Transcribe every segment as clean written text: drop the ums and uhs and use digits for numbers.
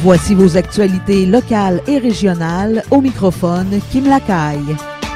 Voici vos actualités locales et régionales au microphone Kim Lacaille.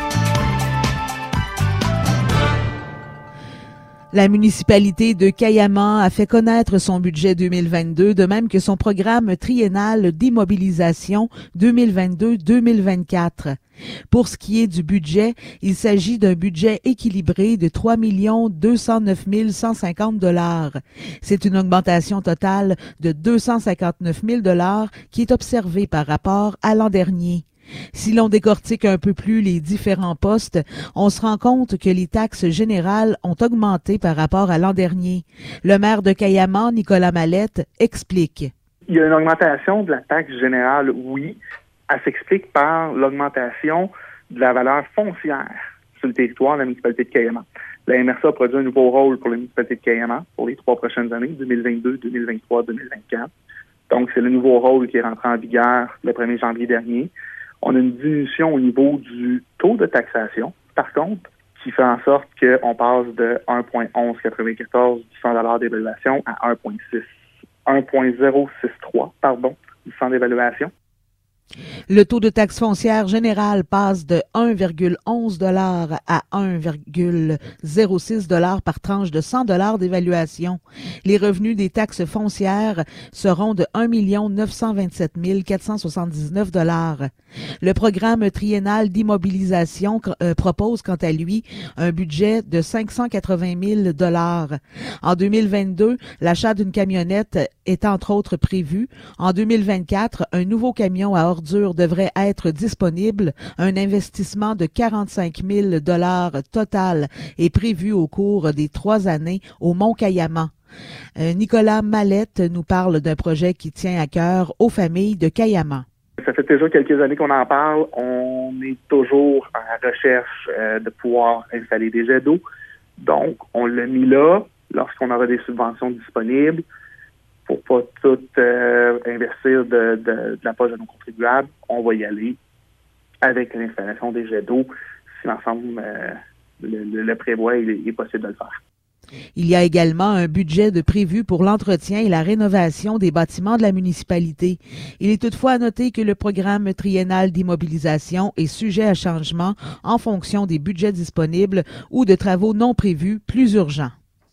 La municipalité de Cayamant a fait connaître son budget 2022, de même que son programme triennal d'immobilisation 2022-2024. Pour ce qui est du budget, il s'agit d'un budget équilibré de 3 209 150 $. C'est une augmentation totale de 259 000 $ qui est observée par rapport à l'an dernier. Si l'on décortique un peu plus les différents postes, on se rend compte que les taxes générales ont augmenté par rapport à l'an dernier. Le maire de Cayamant, Nicolas Mallette, explique. Il y a une augmentation de la taxe générale, oui. Elle s'explique par l'augmentation de la valeur foncière sur le territoire de la municipalité de Cayamant. La MRC a produit un nouveau rôle pour la municipalité de Cayamant pour les 3 prochaines années, 2022, 2023, 2024. Donc, c'est le nouveau rôle qui est rentré en vigueur le 1er janvier dernier. On a une diminution au niveau du taux de taxation, par contre, qui fait en sorte qu'on passe de 1,1194 du 100 $ d'évaluation à 1,063 du 100 d'évaluation. Le taux de taxe foncière générale passe de 1,11 $ à 1,06 $ par tranche de 100 $ d'évaluation. Les revenus des taxes foncières seront de 1 927 479 $. Le programme triennal d'immobilisation propose quant à lui un budget de 580 000 $. En 2022, l'achat d'une camionnette est entre autres prévu. En 2024, un nouveau camion à ordures devrait être disponible. Un investissement de 45 000 $ total est prévu au cours des 3 années au Mont-Cayamant. Nicolas Mallette nous parle d'un projet qui tient à cœur aux familles de Cayamant. Ça fait déjà quelques années qu'on en parle. On est toujours à la recherche de pouvoir installer des jets d'eau. Donc, on l'a mis là lorsqu'on aura des subventions disponibles pour pas tout investir de la poche de nos contribuables. On va y aller avec l'installation des jets d'eau si l'ensemble le prévoit et est possible de le faire. Il y a également un budget de prévu pour l'entretien et la rénovation des bâtiments de la municipalité. Il est toutefois à noter que le programme triennal d'immobilisation est sujet à changement en fonction des budgets disponibles ou de travaux non prévus plus urgents.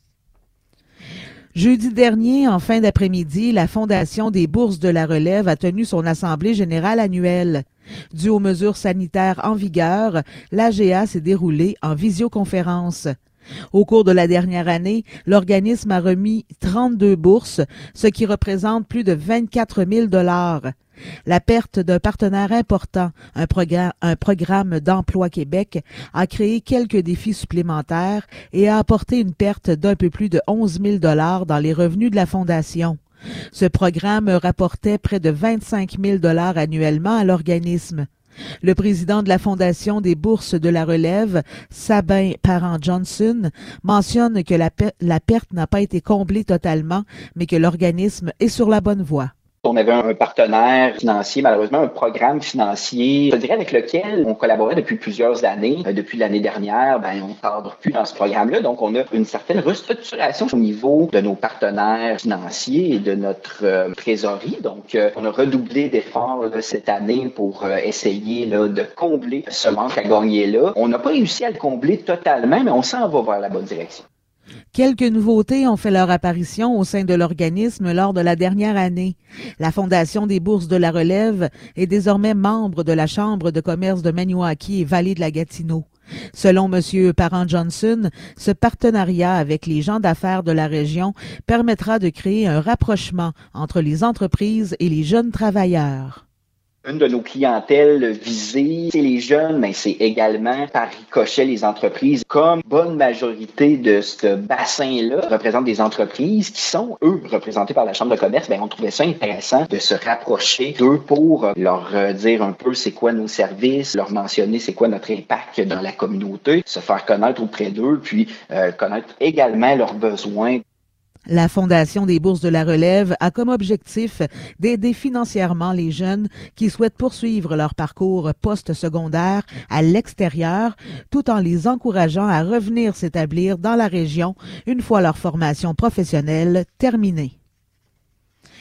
Jeudi dernier, en fin d'après-midi, la Fondation des bourses de la relève a tenu son assemblée générale annuelle. Dû aux mesures sanitaires en vigueur, l'AGA s'est déroulée en visioconférence. Au cours de la dernière année, l'organisme a remis 32 bourses, ce qui représente plus de 24 000 $. La perte d'un partenaire important, un programme d'Emploi Québec, a créé quelques défis supplémentaires et a apporté une perte d'un peu plus de 11 000 $ dans les revenus de la Fondation. Ce programme rapportait près de 25 000 $ annuellement à l'organisme. Le président de la Fondation des bourses de la relève, Sabin Parent-Johnson, mentionne que la perte n'a pas été comblée totalement, mais que l'organisme est sur la bonne voie. On avait un partenaire financier, malheureusement un programme financier, je dirais avec lequel on collaborait depuis plusieurs années. Depuis l'année dernière, on ne cadre plus dans ce programme-là. Donc, on a une certaine restructuration au niveau de nos partenaires financiers et de notre trésorerie. Donc, on a redoublé d'efforts cette année pour essayer de combler ce manque à gagner-là. On n'a pas réussi à le combler totalement, mais on s'en va vers la bonne direction. Quelques nouveautés ont fait leur apparition au sein de l'organisme lors de la dernière année. La Fondation des bourses de la relève est désormais membre de la Chambre de commerce de Maniwaki et Vallée de la Gatineau. Selon M. Parent-Johnson, ce partenariat avec les gens d'affaires de la région permettra de créer un rapprochement entre les entreprises et les jeunes travailleurs. Une de nos clientèles visées, c'est les jeunes, mais c'est également par ricochet les entreprises. Comme bonne majorité de ce bassin-là représente des entreprises qui sont, eux, représentées par la Chambre de commerce, on trouvait ça intéressant de se rapprocher d'eux pour leur dire un peu c'est quoi nos services, leur mentionner c'est quoi notre impact dans la communauté, se faire connaître auprès d'eux, puis connaître également leurs besoins. La Fondation des bourses de la relève a comme objectif d'aider financièrement les jeunes qui souhaitent poursuivre leur parcours post-secondaire à l'extérieur, tout en les encourageant à revenir s'établir dans la région une fois leur formation professionnelle terminée.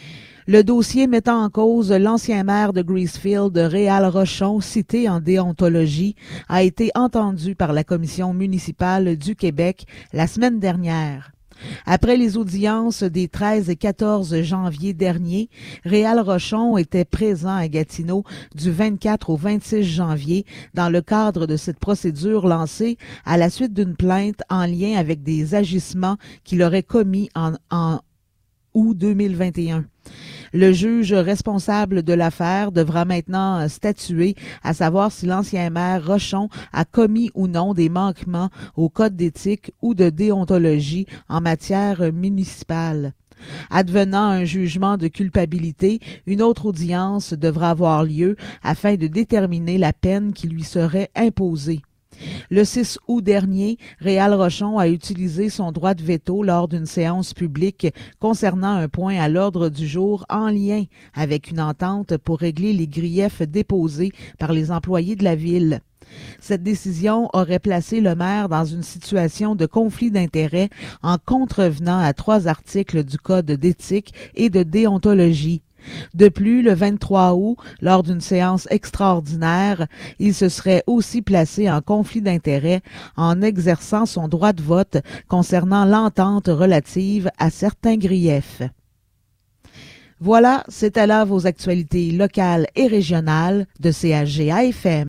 Le dossier mettant en cause l'ancien maire de Greasefield, Réal Rochon, cité en déontologie, a été entendu par la Commission municipale du Québec la semaine dernière. Après les audiences des 13 et 14 janvier dernier, Réal Rochon était présent à Gatineau du 24 au 26 janvier dans le cadre de cette procédure lancée à la suite d'une plainte en lien avec des agissements qu'il aurait commis en août 2021. Le juge responsable de l'affaire devra maintenant statuer à savoir si l'ancien maire Rochon a commis ou non des manquements au code d'éthique ou de déontologie en matière municipale. Advenant un jugement de culpabilité, une autre audience devra avoir lieu afin de déterminer la peine qui lui serait imposée. Le 6 août dernier, Réal Rochon a utilisé son droit de veto lors d'une séance publique concernant un point à l'ordre du jour en lien avec une entente pour régler les griefs déposés par les employés de la ville. Cette décision aurait placé le maire dans une situation de conflit d'intérêts en contrevenant à 3 articles du Code d'éthique et de déontologie. De plus, le 23 août, lors d'une séance extraordinaire, il se serait aussi placé en conflit d'intérêts en exerçant son droit de vote concernant l'entente relative à certains griefs. Voilà, c'était là vos actualités locales et régionales de CHG-AFM.